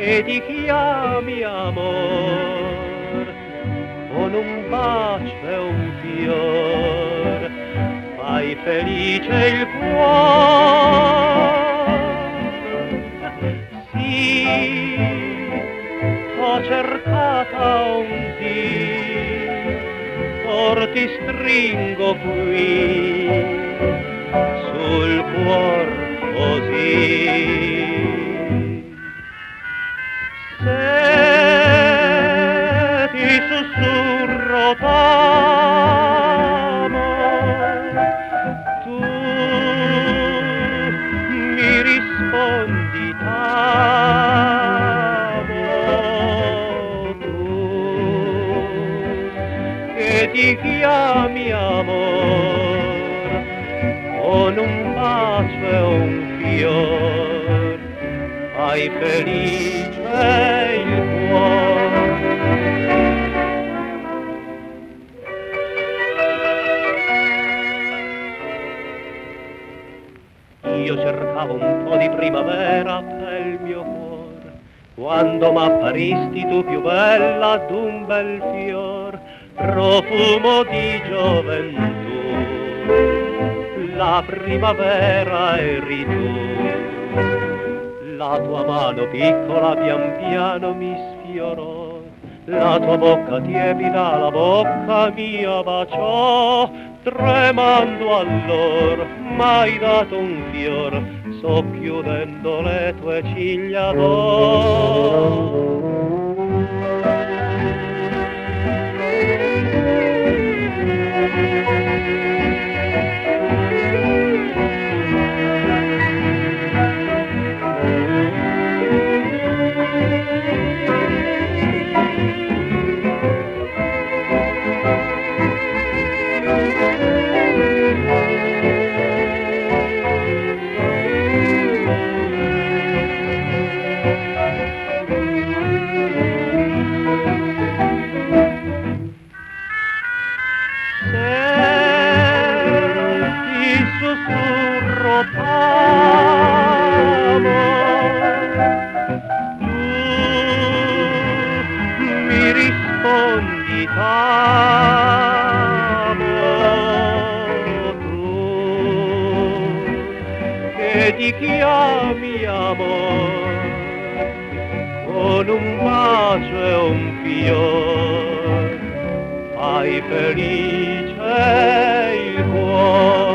che ti chiami amor, con un bacio e un fior fai felice il cuore. Sì, t'ho cercata un dì, or ti stringo qui sul cuor così. Se ti sussurro t'amo, tu mi rispondi t'amo, tu che ti chiami amor, con un bacio e un fior fai felice il cuore. Io cercavo un po' di primavera per il mio cuore, quando m'apparisti tu più bella d'un bel fior, profumo di gioventù. La primavera eri tu, la tua mano piccola pian piano mi sfiorò, la tua bocca tiepida la bocca mia baciò, tremando allor m'hai dato un fior, socchiudendo le tue ciglia d'oro. Sussurro t'amo, tu mi rispondi t'amo, tu che ti chiami amor, con un bacio e un fior fai felice il cuore.